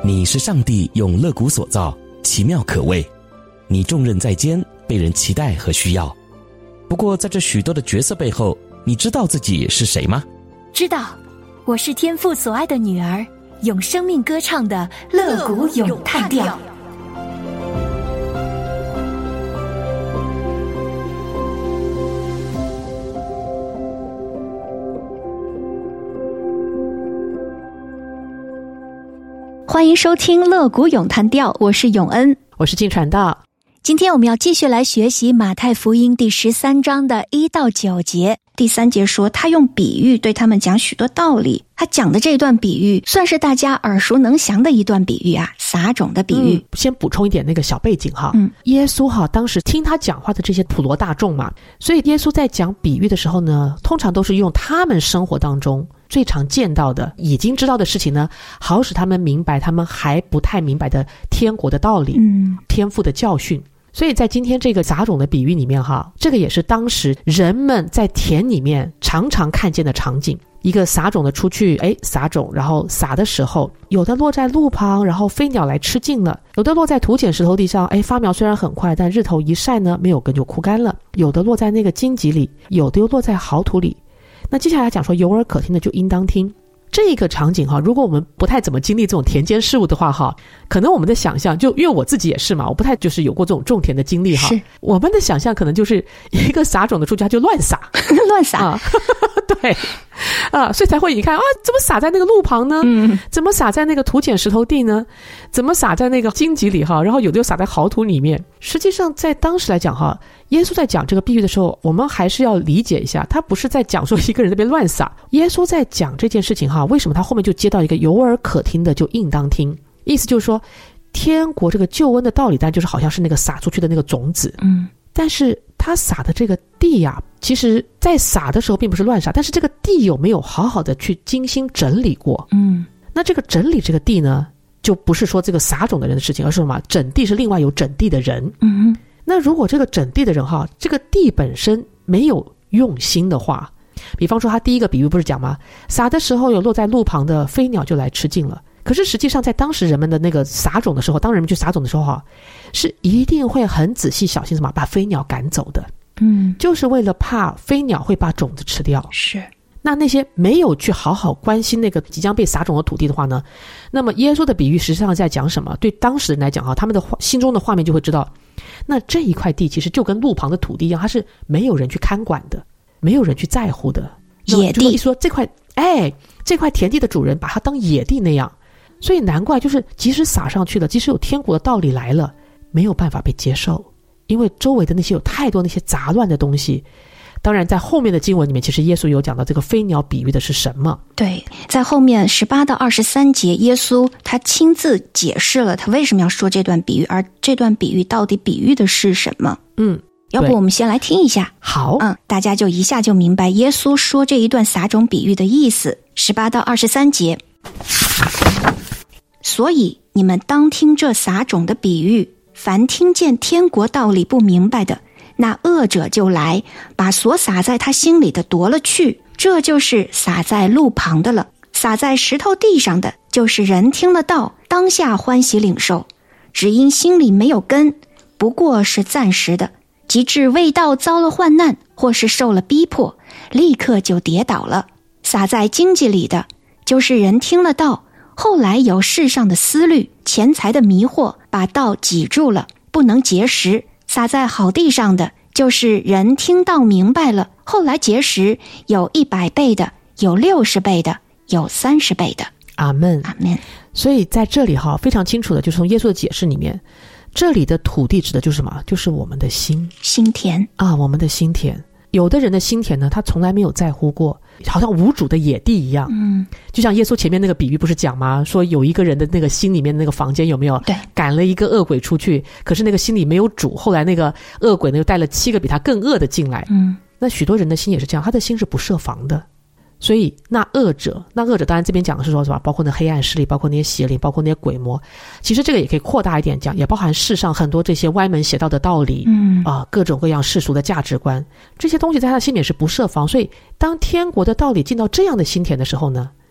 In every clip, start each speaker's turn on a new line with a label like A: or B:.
A: 你是上帝用肋骨所造，奇妙可畏，你重任在肩，被人期待和需要。不过在这许多的角色背后，你知道自己是谁吗？
B: 知道，我是天父所爱的女儿，用生命歌唱的肋骨咏叹调。欢迎收听肋骨咏叹调，我是永恩，
C: 我是静传道。
B: 今天我们要继续来学习马太福音第13章的1到9节。第3节说，他用比喻对他们讲许多道理。他讲的这段比喻算是大家耳熟能详的一段比喻啊，撒种的比喻。
C: 先补充一点那个小背景哈，耶稣哈当时听他讲话的这些普罗大众嘛，所以耶稣在讲比喻的时候呢，通常都是用他们生活当中最常见到的已经知道的事情呢，好使他们明白他们还不太明白的天国的道理，天父的教训。所以在今天这个撒种的比喻里面哈，这个也是当时人们在田里面常常看见的场景。一个撒种的出去撒种，然后撒的时候，有的落在路旁，然后飞鸟来吃尽了；有的落在土碱石头地上，发苗虽然很快，但日头一晒呢，没有根就枯干了；有的落在那个荆棘里，有的又落在好土里。那接下来讲说有耳可听的就应当听。这个场景哈，如果我们不太怎么经历这种田间事务的话哈，可能我们的想象就因为我自己也是嘛，我不太就是有过这种种田的经历哈，我们的想象可能就是一个撒种的出家就乱撒
B: 乱撒
C: 对所以才会你看怎么撒在那个路旁呢？怎么撒在那个土碱石头地呢？怎么撒在那个荆棘里哈？然后有的又撒在好土里面。实际上在当时来讲哈，耶稣在讲这个比喻的时候，我们还是要理解一下，他不是在讲说一个人在那边乱撒。耶稣在讲这件事情哈，为什么他后面就接到一个有耳可听的就应当听？意思就是说，天国这个救恩的道理，当然就是好像是那个撒出去的那个种子，但是他撒的这个地呀，其实在撒的时候并不是乱撒，但是这个地有没有好好的去精心整理过？那这个整理这个地呢，就不是说这个撒种的人的事情，而是什么？整地是另外有整地的人。那如果这个整地的人哈，这个地本身没有用心的话，比方说他第一个比喻不是讲吗？撒的时候有落在路旁的飞鸟就来吃尽了。可是实际上在当时人们的那个撒种的时候，当人们去撒种的时候哈，是一定会很仔细小心什么把飞鸟赶走的。就是为了怕飞鸟会把种子吃掉。
B: 是。
C: 那些没有去好好关心那个即将被撒种的土地的话呢，那么耶稣的比喻实际上在讲什么？对当时人来讲哈，他们的心中的画面就会知道，那这一块地其实就跟路旁的土地一样，它是没有人去看管的，没有人去在乎的
B: 野地。
C: 说这块田地的主人把它当野地那样，所以难怪就是即使撒上去了，即使有天国的道理来了，没有办法被接受，因为周围的那些有太多那些杂乱的东西。当然在后面的经文里面，其实耶稣有讲到这个飞鸟比喻的是什么。对，
B: 在后面18到23节，耶稣他亲自解释了他为什么要说这段比喻，而这段比喻到底比喻的是什么。要不我们先来听一下。
C: 好，
B: 大家就一下就明白耶稣说这一段撒种比喻的意思。18到23节，所以你们当听这撒种的比喻，凡听见天国道理不明白的，那恶者就来，把所撒在他心里的夺了去。这就是撒在路旁的了。撒在石头地上的，就是人听了道，当下欢喜领受，只因心里没有根，不过是暂时的，及至为道遭了患难，或是受了逼迫，立刻就跌倒了。撒在荆棘里的，就是人听了道，后来有世上的思虑、钱财的迷惑，把道挤住了，不能结实。撒在好地上的，就是人听道明白了，后来结实，有100倍的，有60倍的，有30倍的。
C: 阿们，
B: 阿们。
C: 所以在这里哈，非常清楚的，就是从耶稣的解释里面，这里的土地指的就是什么？就是我们的心
B: 田
C: 啊，我们的心田。有的人的心田呢，他从来没有在乎过，好像无主的野地一样。就像耶稣前面那个比喻不是讲吗？说有一个人的那个心里面那个房间有没有？
B: 对，
C: 赶了一个恶鬼出去，可是那个心里没有主，后来那个恶鬼呢又带了7个比他更恶的进来。那许多人的心也是这样，他的心是不设防的。所以那恶者当然这边讲的是说什么？包括那黑暗势力，包括那些邪灵，包括那些鬼魔。其实这个也可以扩大一点讲，也包含世上很多这些歪门邪道的道理，各种各样世俗的价值观，这些东西在他的心里是不设防。所以当天国的道理进到这样的心田的时候呢，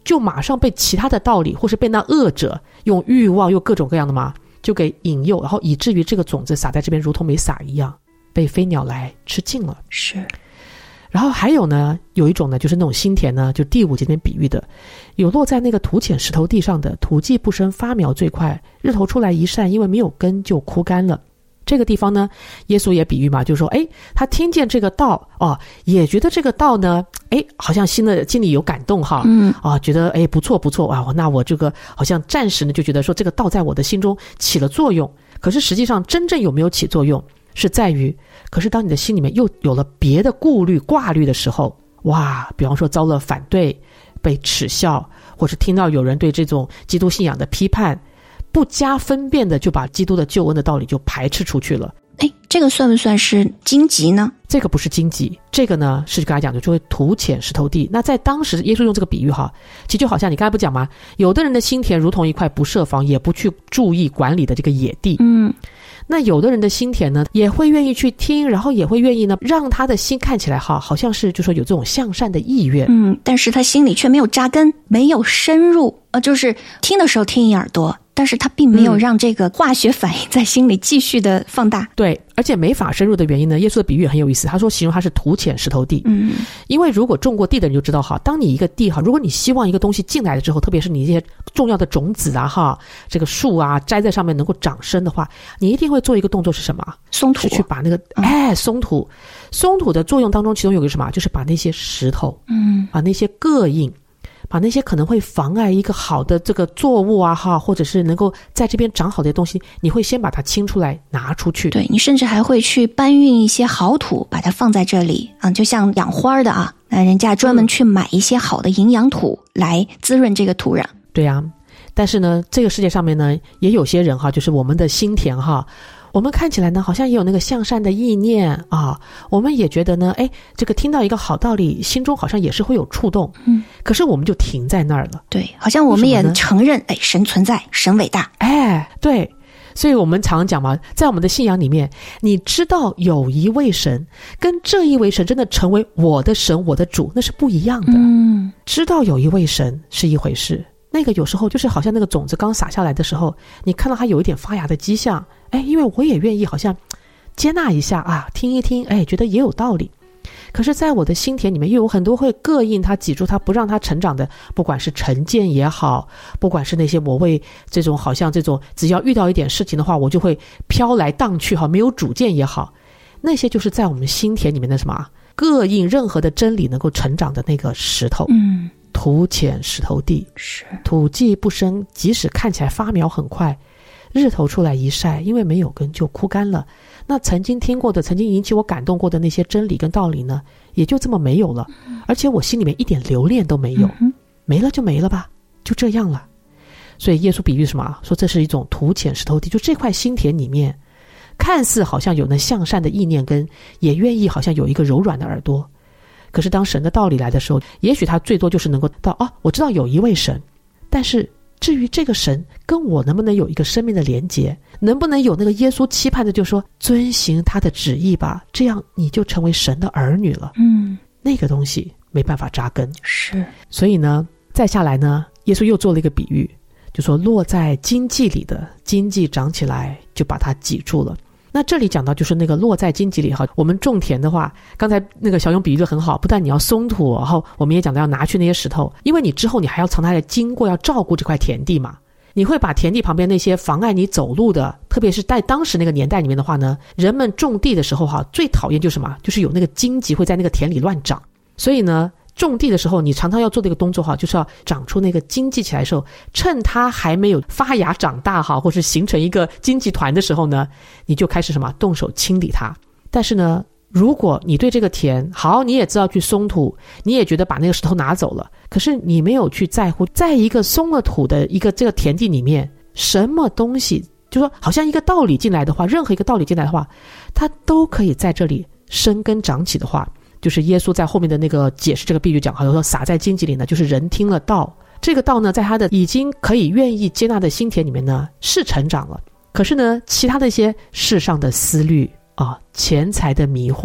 C: 就马上被其他的道理，或是被那恶者用欲望又各种各样的嘛，就给引诱，然后以至于这个种子撒在这边如同没撒一样，被飞鸟来吃尽了。
B: 是。
C: 然后还有呢，有一种呢，就是那种心田呢，就第5节里面比喻的，有落在那个土浅石头地上的，土既不生，发苗最快，日头出来一晒，因为没有根就枯干了。这个地方呢，耶稣也比喻嘛，就是说，他听见这个道也觉得这个道呢，好像心里有感动哈，觉得不错不错啊，那我这个好像暂时呢就觉得说这个道在我的心中起了作用，可是实际上真正有没有起作用，是在于，可是当你的心里面又有了别的顾虑挂虑的时候，哇，比方说遭了反对，被耻笑，或是听到有人对这种基督信仰的批判，不加分辨的就把基督的救恩的道理就排斥出去了。
B: 这个算不算是荆棘呢？
C: 这个不是荆棘，这个呢是刚才讲的就会土浅石头地。那在当时耶稣用这个比喻哈，其实就好像你刚才不讲吗？有的人的心田如同一块不设防也不去注意管理的这个野地，那有的人的心田呢，也会愿意去听，然后也会愿意呢，让他的心看起来好像是就说有这种向善的意愿，
B: 但是他心里却没有扎根，没有深入，就是听的时候听一耳朵，但是他并没有让这个化学反应在心里继续的放大。
C: 对，而且没法深入的原因呢，耶稣的比喻很有意思，他说形容它是土浅石头地。因为如果种过地的人就知道哈，当你一个地哈，如果你希望一个东西进来了之后，特别是你这些重要的种子啊哈，这个树啊栽在上面能够长生的话，你一定会做一个动作是什么？
B: 松土，
C: 是去把那个松土。松土的作用当中，其中有个什么？就是把那些石头，把那些膈应，把那些可能会妨碍一个好的这个作物啊哈，或者是能够在这边长好的东西，你会先把它清出来拿出去。
B: 对，你甚至还会去搬运一些好土把它放在这里就像养花的啊，人家专门去买一些好的营养土来滋润这个土壤。
C: 对啊，但是呢这个世界上面呢也有些人哈，就是我们的心田哈，我们看起来呢好像也有那个向善的意念啊，我们也觉得呢这个听到一个好道理，心中好像也是会有触动，可是我们就停在那儿了。
B: 对，好像我们也承认神存在，神伟大。
C: 对，所以我们常讲嘛，在我们的信仰里面，你知道有一位神，跟这一位神真的成为我的神我的主，那是不一样的。知道有一位神是一回事，那个有时候就是好像那个种子刚撒下来的时候，你看到它有一点发芽的迹象，因为我也愿意好像接纳一下啊，听一听，觉得也有道理。可是在我的心田里面又有很多会膈应它挤住它不让它成长的，不管是成见也好，不管是那些我为这种好像这种只要遇到一点事情的话我就会飘来荡去没有主见也好，那些就是在我们心田里面的什么膈应任何的真理能够成长的那个石头。土浅石头地，
B: 是
C: 土既不生，即使看起来发苗很快，日头出来一晒，因为没有根就枯干了。那曾经听过的，曾经引起我感动过的那些真理跟道理呢，也就这么没有了，而且我心里面一点留恋都没有，没了就没了吧，就这样了。所以耶稣比喻什么？说这是一种土浅石头地，就这块心田里面看似好像有那向善的意念跟也愿意好像有一个柔软的耳朵，可是当神的道理来的时候，也许他最多就是能够到我知道有一位神，但是至于这个神跟我能不能有一个生命的连结，能不能有那个耶稣期盼的就说遵行他的旨意吧，这样你就成为神的儿女了。那个东西没办法扎根。
B: 是，
C: 所以呢再下来呢，耶稣又做了一个比喻，就说落在荆棘里的，荆棘长起来就把它挤住了。那这里讲到就是那个落在荆棘里哈，我们种田的话，刚才那个小勇比喻的很好，不但你要松土，然后我们也讲到要拿去那些石头，因为你之后你还要从它的经过要照顾这块田地嘛，你会把田地旁边那些妨碍你走路的，特别是在当时那个年代里面的话呢，人们种地的时候哈，最讨厌就是什么，就是有那个荆棘会在那个田里乱长，所以呢种地的时候你常常要做这个动作哈，就是要长出那个荆棘起来的时候，趁它还没有发芽长大哈，或是形成一个荆棘团的时候呢，你就开始什么动手清理它。但是呢如果你对这个田好，你也知道去松土，你也觉得把那个石头拿走了，可是你没有去在乎在一个松了土的一个这个田地里面什么东西，就说好像一个道理进来的话，任何一个道理进来的话，它都可以在这里生根长起的话，就是耶稣在后面的那个解释这个比喻讲，好像说撒在荆棘里呢，就是人听了道，这个道呢在他的已经可以愿意接纳的心田里面呢是成长了，可是呢其他的一些世上的思虑钱财的迷惑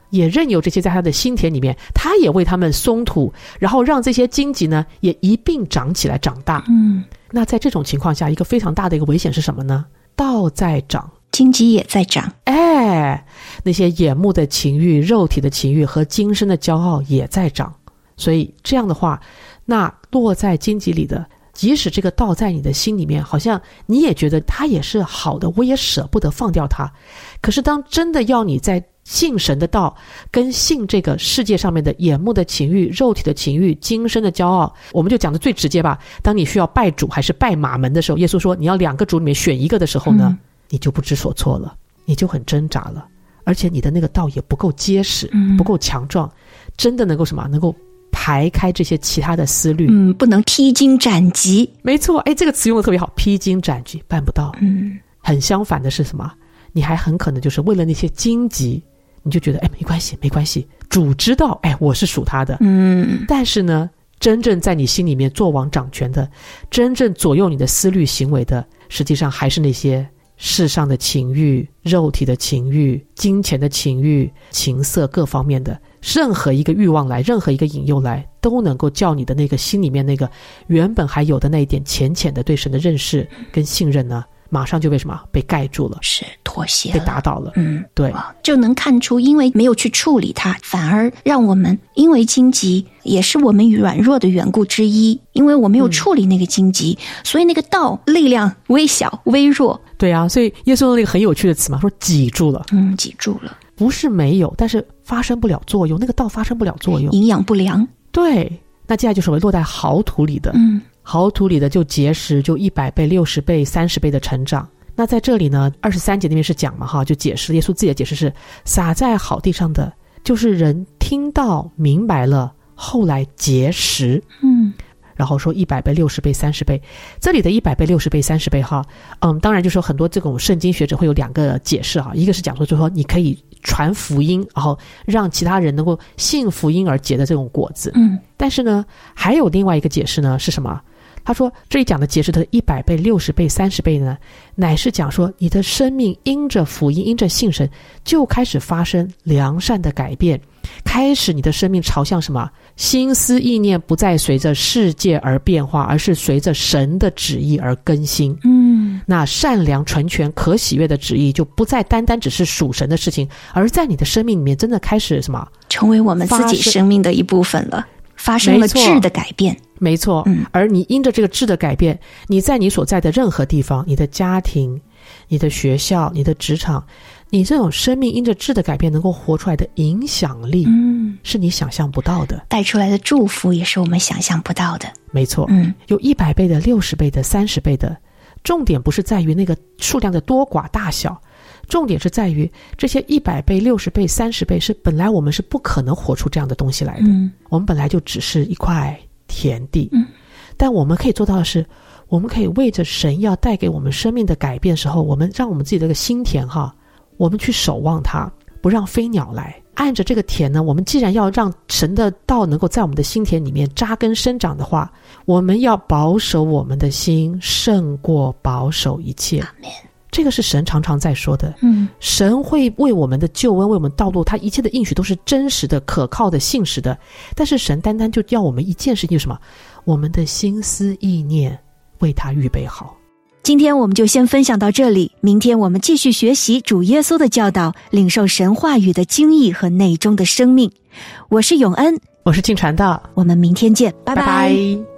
C: 也任由这些在他的心田里面，他也为他们松土，然后让这些荆棘呢也一并长起来长大。那在这种情况下，一个非常大的一个危险是什么呢？道在长，
B: 荆棘也在长。
C: 那些眼目的情欲、肉体的情欲和今生的骄傲也在长。所以这样的话，那落在荆棘里的，即使这个道在你的心里面，好像你也觉得它也是好的，我也舍不得放掉它。可是当真的要你在信神的道跟信这个世界上面的眼目的情欲、肉体的情欲、今生的骄傲，我们就讲的最直接吧，当你需要拜主还是拜马门的时候，耶稣说你要2个主里面选一个的时候呢，你就不知所措了，你就很挣扎了，而且你的那个道也不够结实，不够强壮，真的能够什么？能够排开这些其他的思虑。
B: 不能披荆斩棘。
C: 没错，这个词用的特别好，披荆斩棘办不到。很相反的是什么？你还很可能就是为了那些荆棘，你就觉得没关系没关系，主知道我是属他的。但是呢，真正在你心里面做王掌权的，真正左右你的思虑行为的，实际上还是那些世上的情欲、肉体的情欲、金钱的情欲、情色各方面的，任何一个欲望来，任何一个引诱来，都能够叫你的那个心里面那个原本还有的那一点浅浅的对神的认识跟信任呢，马上就被什么？被盖住了，
B: 是妥协了，
C: 被打倒了。对，
B: 就能看出，因为没有去处理它，反而让我们因为荆棘也是我们软弱的缘故之一，因为我没有处理那个荆棘，所以那个道力量微小微弱。
C: 对啊，所以耶稣用了一个很有趣的词嘛，说挤住了。
B: 挤住了，
C: 不是没有，但是发生不了作用，那个道发生不了作用，
B: 营养不良。对，
C: 那接下来就是落在好土里的。好土里的就结实，就100倍、60倍、30倍的成长。那在这里呢，23节那边是讲嘛就解释，耶稣自己的解释是撒在好地上的，就是人听到明白了，后来结实。然后说100倍、60倍、30倍，这里的100倍、60倍、30倍当然就是说很多这种圣经学者会有2个解释一个是讲说，就是说你可以传福音，然后让其他人能够信福音而结的这种果子。但是呢，还有另外一个解释呢是什么？他说这里讲的结实的100倍、60倍、30倍呢，乃是讲说你的生命因着福音、因着信神，就开始发生良善的改变，开始你的生命朝向什么？心思意念不再随着世界而变化，而是随着神的旨意而更新。那善良、纯全、可喜悦的旨意就不再单单只是属神的事情，而在你的生命里面真的开始什么？
B: 成为我们自己生命的一部分了，发生了质的改变。
C: 没错，而你因着这个质的改变，你在你所在的任何地方，你的家庭、你的学校、你的职场，你这种生命因着质的改变能够活出来的影响力，是你想象不到的，
B: 带出来的祝福也是我们想象不到的。
C: 没错，有100倍的、60倍的、30倍的，重点不是在于那个数量的多寡大小，重点是在于这些100倍、60倍、30倍是本来我们是不可能活出这样的东西来的。我们本来就只是一块田地，但我们可以做到的是，我们可以为着神要带给我们生命的改变的时候，我们让我们自己这个心田我们去守望它，不让飞鸟来。按着这个田呢，我们既然要让神的道能够在我们的心田里面扎根生长的话，我们要保守我们的心胜过保守一切。这个是神常常在说的。神会为我们的救恩、为我们道路，他一切的应许都是真实的、可靠的、信实的。但是神单单就要我们一件事情，就是什么？我们的心思意念为他预备好。
B: 今天我们就先分享到这里，明天我们继续学习主耶稣的教导，领受神话语的精义和内中的生命。我是永恩，
C: 我是静传道，
B: 我们明天见，拜拜。